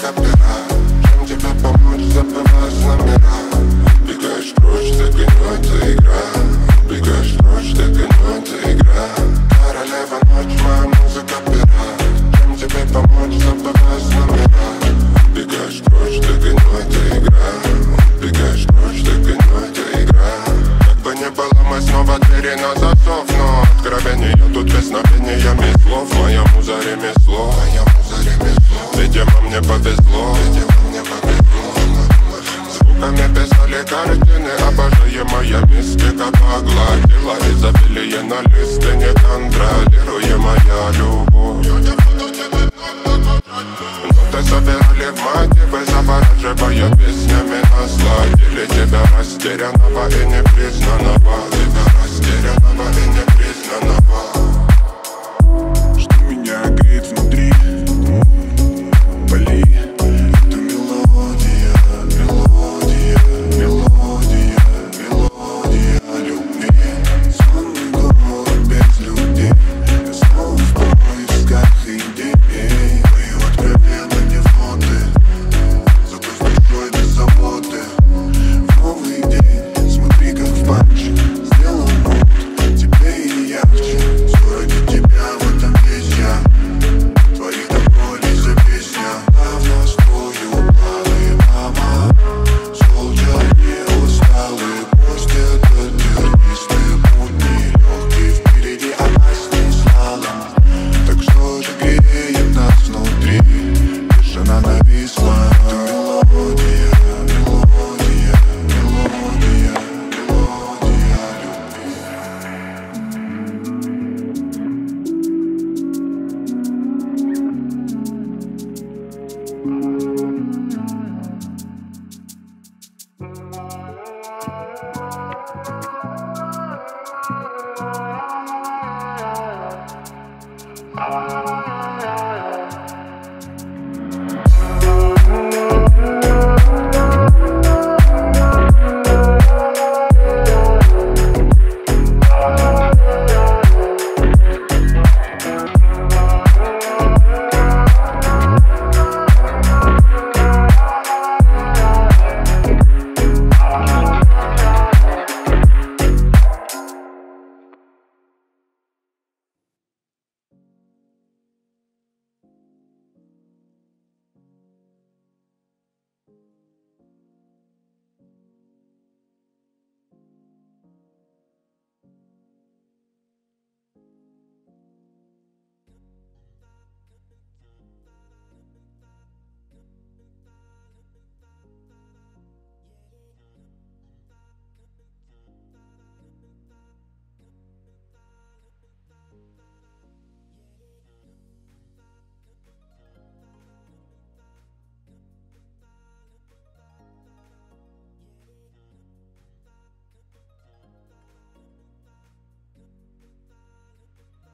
музыка пера. Чем тебе помочь, забываешь номера. Бегаешь прочь, так и это игра. Бегаешь прочь, так и это игра. Королева ночь, моя музыка пера. Чем тебе помочь, забываешь номера. Бегаешь прочь, так и это игра. Бегаешь прочь, так и это игра. Как бы не было, мы снова двери на засов. Но откровение тут песнопениями слов. Моя муза ремесло, видимо мне повезло. Звуками писали картины, обожаемая мистика погладила изобилие на листе, неконтролируемая любовь. Ноты собирали в мотивы, завораживая песнями, насладили тебя растерянного и непризнанного. Тебя растерянного и непризнанного.